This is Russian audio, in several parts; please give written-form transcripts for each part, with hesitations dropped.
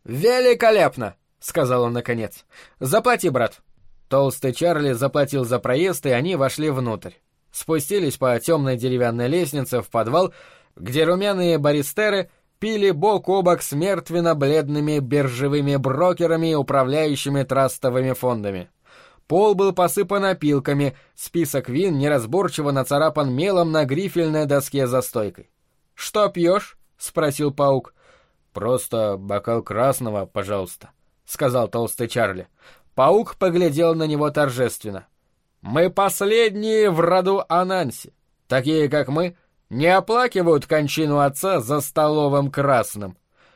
«Великолепно!» — сказал он наконец. «Заплати, брат». Толстый Чарли заплатил за проезд, и они вошли внутрь. Спустились по темной деревянной лестнице в подвал, где румяные баристеры пили бок о бок с мертвенно-бледными биржевыми брокерами, управляющими трастовыми фондами. Пол был посыпан опилками, список вин неразборчиво нацарапан мелом на грифельной доске за стойкой. «Что пьешь?» — спросил Паук. «Просто бокал красного, пожалуйста», — сказал толстый Чарли. Паук поглядел на него торжественно. «Мы последние в роду Ананси. Такие, как мы, не оплакивают кончину отца за столовым красным».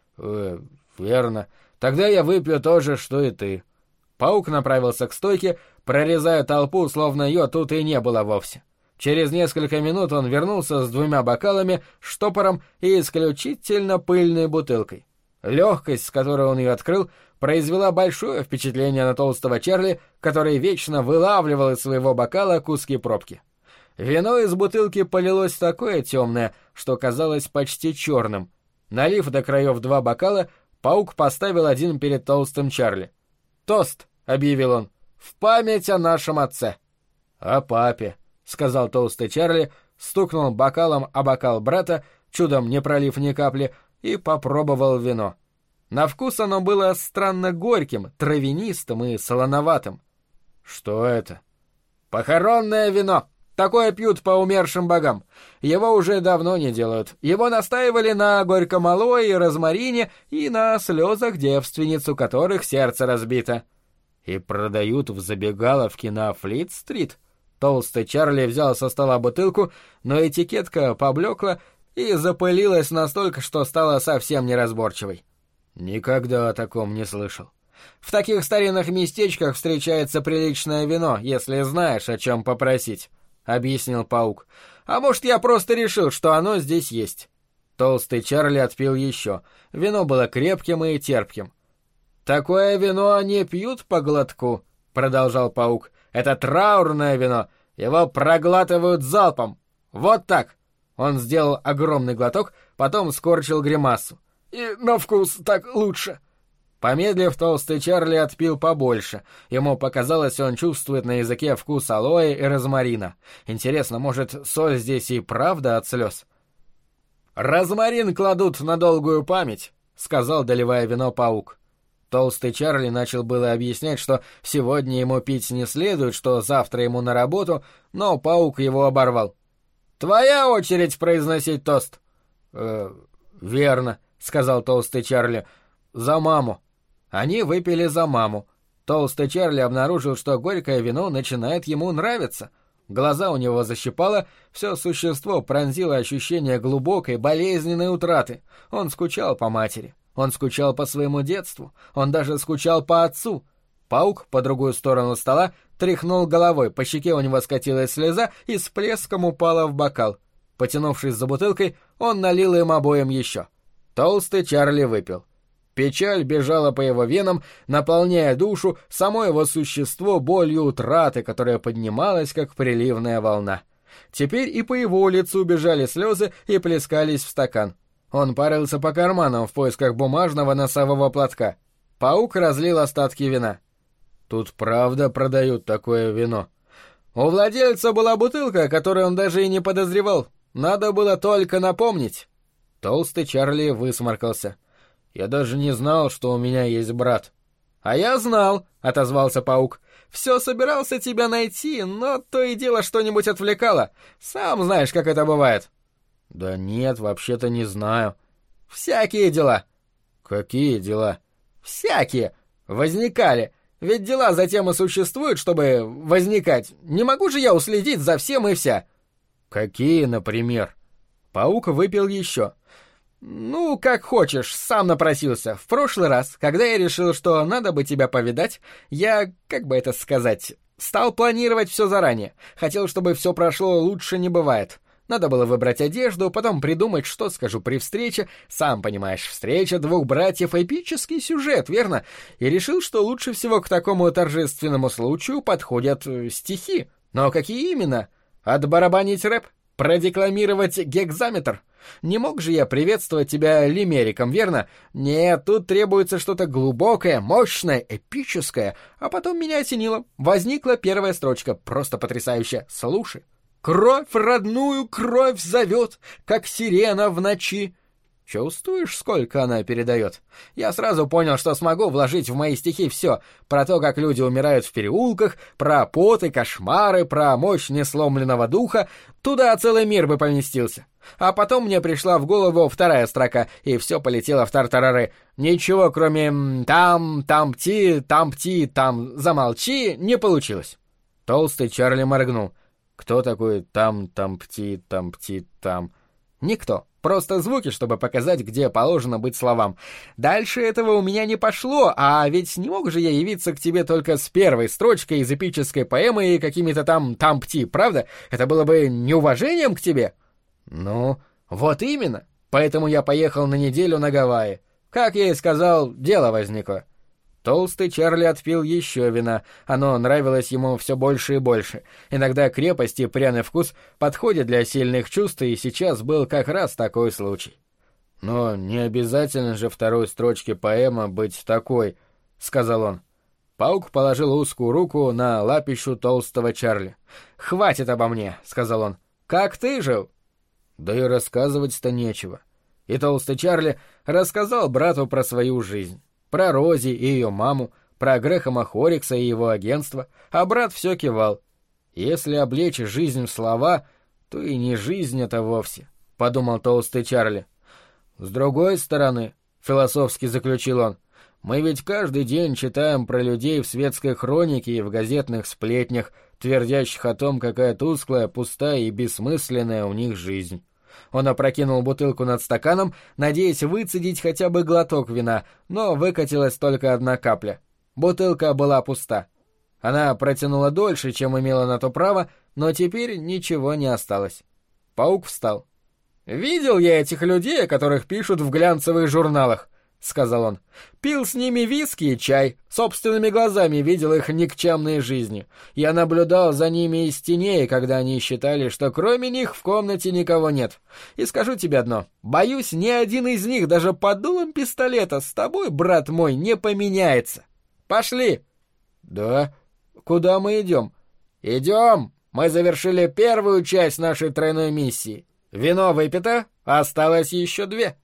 «Верно. Тогда я выпью то же, что и ты». Паук направился к стойке, прорезая толпу, словно ее тут и не было вовсе. Через несколько минут он вернулся с 2 бокалами, штопором и исключительно пыльной бутылкой. Легкость, с которой он ее открыл, произвела большое впечатление на толстого Чарли, который вечно вылавливал из своего бокала куски пробки. Вино из бутылки полилось такое темное, что казалось почти черным. Налив до краев 2 бокала, Паук поставил один перед толстым Чарли. «Тост», — объявил он, — «в память о нашем отце». «О папе», — сказал толстый Чарли, стукнул бокалом о бокал брата, чудом не пролив ни капли, и попробовал вино. На вкус оно было странно горьким, травянистым и солоноватым. «Что это?» «Похоронное вино. Такое пьют по умершим богам. Его уже давно не делают. Его настаивали на горькомалое и розмарине и на слезах девственниц, у которых сердце разбито». «И продают в забегаловке на Флит-стрит?» Толстый Чарли взял со стола бутылку, но этикетка поблекла и запылилась настолько, что стала совсем неразборчивой. «Никогда о таком не слышал». «В таких старинных местечках встречается приличное вино, если знаешь, о чем попросить», — объяснил Паук. «А может, я просто решил, что оно здесь есть». Толстый Чарли отпил еще. Вино было крепким и терпким. «Такое вино не пьют по глотку», — продолжал Паук. «Это траурное вино. Его проглатывают залпом. Вот так». Он сделал огромный глоток, потом скорчил гримасу. «И на вкус так лучше». Помедлив, толстый Чарли отпил побольше. Ему показалось, он чувствует на языке вкус алоэ и розмарина. Интересно, может, соль здесь и правда от слез? «Розмарин кладут на долгую память», — сказал, доливая вино Паук. Толстый Чарли начал было объяснять, что сегодня ему пить не следует, что завтра ему на работу, но Паук его оборвал. «Твоя очередь произносить тост». «Верно», — сказал толстый Чарли. «За маму». Они выпили за маму. Толстый Чарли обнаружил, что горькое вино начинает ему нравиться. Глаза у него защипало, все существо пронзило ощущение глубокой, болезненной утраты. Он скучал по матери, он скучал по своему детству, он даже скучал по отцу. Паук по другую сторону стола тряхнул головой, по щеке у него скатилась слеза и с плеском упала в бокал. Потянувшись за бутылкой, он налил им обоим еще. Толстый Чарли выпил. Печаль бежала по его венам, наполняя душу, само его существо болью утраты, которая поднималась, как приливная волна. Теперь и по его лицу бежали слезы и плескались в стакан. Он порылся по карманам в поисках бумажного носового платка. Паук разлил остатки вина. «Тут правда продают такое вино?» «У владельца была бутылка, которую он даже и не подозревал. Надо было только напомнить». Толстый Чарли высморкался. «Я даже не знал, что у меня есть брат». «А я знал», — отозвался Паук. «Все собирался тебя найти, но то и дело что-нибудь отвлекало. Сам знаешь, как это бывает». «Да нет, вообще-то не знаю». «Всякие дела». «Какие дела?» «Всякие. Возникали. Ведь дела затем и существуют, чтобы возникать. Не могу же я уследить за всем и вся». «Какие, например?» Паук выпил еще. «Ну, как хочешь, сам напросился. В прошлый раз, когда я решил, что надо бы тебя повидать, я, как бы это сказать, стал планировать все заранее. Хотел, чтобы все прошло лучше не бывает. Надо было выбрать одежду, потом придумать, что скажу при встрече. Сам понимаешь, встреча двух братьев — эпический сюжет, верно? И решил, что лучше всего к такому торжественному случаю подходят стихи. Но какие именно? Отбарабанить рэп? Продекламировать гекзаметр? Не мог же я приветствовать тебя лимериком, верно? Нет, тут требуется что-то глубокое, мощное, эпическое. А потом меня осенило. Возникла первая строчка, просто потрясающая. Слушай. Кровь родную кровь зовет, как сирена в ночи. Чувствуешь, сколько она передает? Я сразу понял, что смогу вложить в мои стихи все. Про то, как люди умирают в переулках, про поты, кошмары, про мощь несломленного духа. Туда целый мир бы поместился. А потом мне пришла в голову вторая строка, и все полетело в тартарары. Ничего, кроме там-пти, там замолчи, не получилось. Толстый Чарли моргнул. Кто такой там-пти, там? Никто. Просто звуки, чтобы показать, где положено быть словам. Дальше этого у меня не пошло, а ведь не мог же я явиться к тебе только с первой строчкой из эпической поэмы и какими-то там-пти, правда? Это было бы неуважением к тебе? Ну, вот именно. Поэтому я поехал на неделю на Гавайи. Как я и сказал, дело возникло. Толстый Чарли отпил еще вина. Оно нравилось ему все больше и больше. Иногда крепость и пряный вкус подходят для сильных чувств, и сейчас был как раз такой случай. «Но не обязательно же второй строчке поэма быть такой», — сказал он. Паук положил узкую руку на лапищу толстого Чарли. «Хватит обо мне», — сказал он. «Как ты жил?» Да и рассказывать-то нечего. И толстый Чарли рассказал брату про свою жизнь. Про Рози и ее маму, про Грэхэма Хорикса и его агентство, а брат все кивал. Если облечь жизнь в слова, то и не жизнь это вовсе, — подумал толстый Чарли. С другой стороны, — философски заключил он, — мы ведь каждый день читаем про людей в светской хронике и в газетных сплетнях, твердящих о том, какая тусклая, пустая и бессмысленная у них жизнь. Он опрокинул бутылку над стаканом, надеясь выцедить хотя бы глоток вина, но выкатилась только одна капля. Бутылка была пуста. Она протянула дольше, чем имела на то право, но теперь ничего не осталось. Паук встал. «Видел я этих людей, о которых пишут в глянцевых журналах», — сказал он. «Пил с ними виски и чай, собственными глазами видел их никчемные жизни. Я наблюдал за ними из теней, когда они считали, что кроме них в комнате никого нет. И скажу тебе одно, боюсь, ни один из них даже под дулом пистолета с тобой, брат мой, не поменяется. Пошли!» «Да? Куда мы идем?» «Идем! Мы завершили первую часть нашей тройной миссии. Вино выпито, осталось еще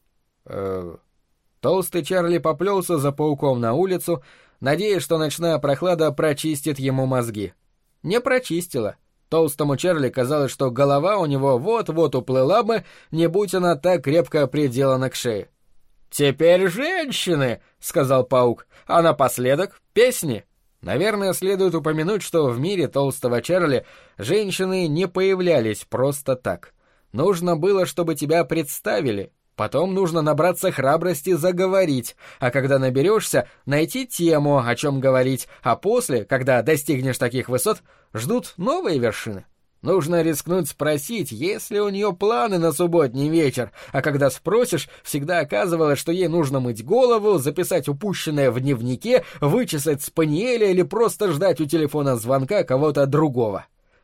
2». Толстый Чарли поплелся за пауком на улицу, надеясь, что ночная прохлада прочистит ему мозги. Не прочистила. Толстому Чарли казалось, что голова у него вот-вот уплыла бы, не будь она так крепко приделана к шее. «Теперь женщины!» — сказал паук. «А напоследок песни!» Наверное, следует упомянуть, что в мире толстого Чарли женщины не появлялись просто так. Нужно было, чтобы тебя представили. Потом нужно набраться храбрости заговорить, а когда наберешься, найти тему, о чем говорить, а после, когда достигнешь таких высот, ждут новые вершины. Нужно рискнуть спросить, есть ли у нее планы на субботний вечер, а когда спросишь, всегда оказывалось, что ей нужно мыть голову, записать упущенное в дневнике, вычесать спаниеля или просто ждать у телефона звонка кого-то другого.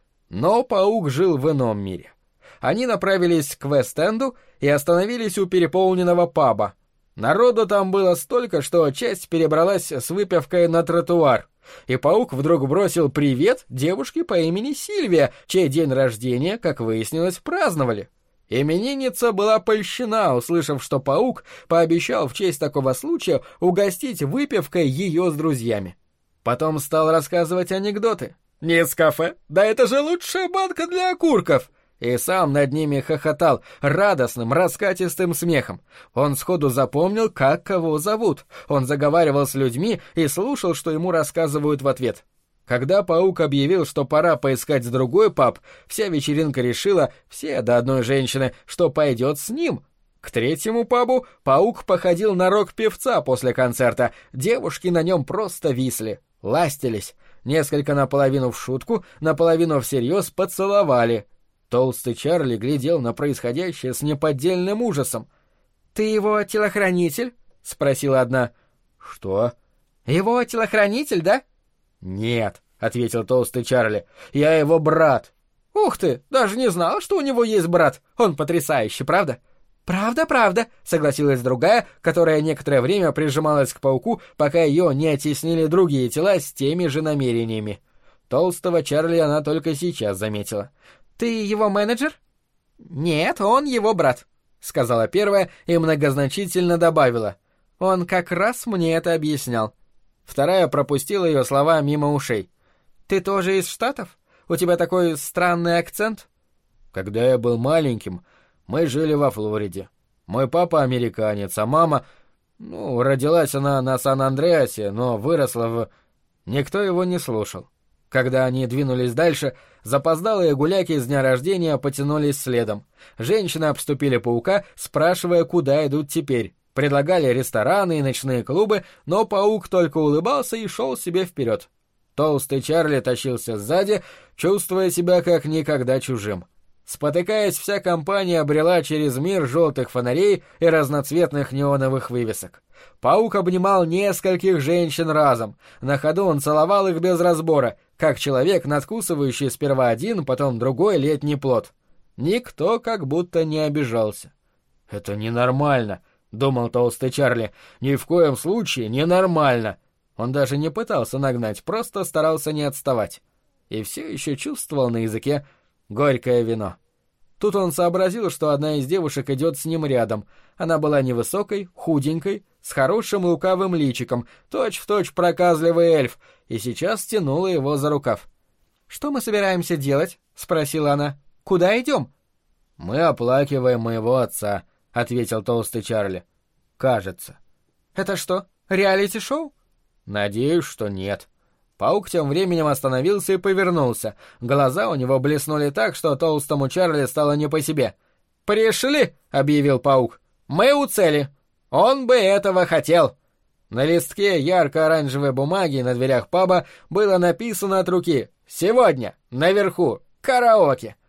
Но паук жил в ином мире. Они направились к Вест-Энду и остановились у переполненного паба. Народу там было столько, что часть перебралась с выпивкой на тротуар. И паук вдруг бросил привет девушке по имени Сильвия, чей день рождения, как выяснилось, праздновали. Именинница была польщена, услышав, что паук пообещал в честь такого случая угостить выпивкой ее с друзьями. Потом стал рассказывать анекдоты. «Нескафе? Да это же лучшая банка для окурков!» И сам над ними хохотал радостным, раскатистым смехом. Он сходу запомнил, как кого зовут. Он заговаривал с людьми и слушал, что ему рассказывают в ответ. Когда паук объявил, что пора поискать другой паб, вся вечеринка решила, все до одной женщины, что пойдет с ним. К третьему пабу паук походил на рок-певца после концерта. Девушки на нем просто висли, ластились. Несколько наполовину в шутку, наполовину всерьез поцеловали. Толстый Чарли глядел на происходящее с неподдельным ужасом. «Ты его телохранитель?» — спросила одна. «Что?» «Его телохранитель, да?» «Нет», — ответил толстый Чарли, — «я его брат». «Ух ты, даже не знал, что у него есть брат. Он потрясающий, правда?» «Правда, правда», — согласилась другая, которая некоторое время прижималась к пауку, пока ее не оттеснили другие тела с теми же намерениями. Толстого Чарли она только сейчас заметила. «Ты его менеджер?» «Нет, он его брат», — сказала первая и многозначительно добавила. «Он как раз мне это объяснял». Вторая пропустила ее слова мимо ушей. «Ты тоже из Штатов? У тебя такой странный акцент?» «Когда я был маленьким, мы жили во Флориде. Мой папа американец, а мама... родилась она на Сан-Андреасе, но выросла в... Никто его не слушал. Когда они двинулись дальше, запоздалые гуляки с дня рождения потянулись следом. Женщины обступили паука, спрашивая, куда идут теперь. Предлагали рестораны и ночные клубы, но паук только улыбался и шел себе вперед. Толстый Чарли тащился сзади, чувствуя себя как никогда чужим. Спотыкаясь, вся компания брела через мир желтых фонарей и разноцветных неоновых вывесок. Паук обнимал нескольких женщин разом. На ходу он целовал их без разбора, как человек, надкусывающий сперва один, потом другой летний плод. Никто как будто не обижался. «Это ненормально», — думал толстый Чарли. «Ни в коем случае ненормально». Он даже не пытался нагнать, просто старался не отставать. И все еще чувствовал на языке горькое вино. Тут он сообразил, что одна из девушек идет с ним рядом. Она была невысокой, худенькой, с хорошим лукавым личиком, точь-в-точь проказливый эльф, и сейчас тянула его за рукав. «Что мы собираемся делать?» — спросила она. «Куда идем?» «Мы оплакиваем моего отца», — ответил толстый Чарли. «Кажется». «Это что, реалити-шоу?» «Надеюсь, что нет». Паук тем временем остановился и повернулся. Глаза у него блеснули так, что толстому Чарли стало не по себе. «Пришли!» — объявил паук. «Мы у цели. Он бы этого хотел». На листке ярко-оранжевой бумаги на дверях паба было написано от руки: «Сегодня, наверху, караоке».